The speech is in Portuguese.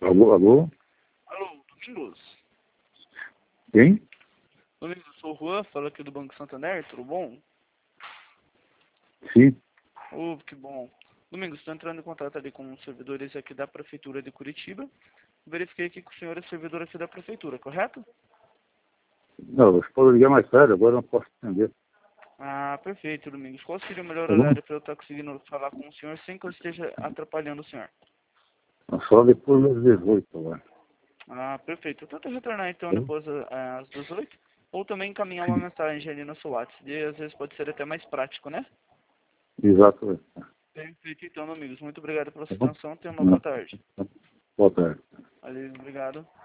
Alô, alô? Alô, Domingos? Quem? Domingos, eu sou o Juan, falo aqui do Banco Santander, tudo bom? Sim. Que bom. Domingos, estou entrando em contato ali com os servidores aqui da Prefeitura de Curitiba. Verifiquei aqui que o senhor é servidor aqui da Prefeitura, correto? Não, você pode ligar mais tarde, agora eu não posso atender. Ah, perfeito, Domingos. Qual seria o melhor Tá bom? horário para eu estar conseguindo falar com o senhor sem que eu esteja atrapalhando o senhor? Só depois das 18 agora. Ah, perfeito. Eu tento retornar então Tá? depois às 18 ou também encaminhar uma Sim, mensagem ali no seu WhatsApp. E às vezes pode ser até mais prático, né? exato. Perfeito então, amigos. Muito obrigado pela Tá sua bom? atenção. Tenha uma boa Não, tarde. boa tarde. Valeu, obrigado.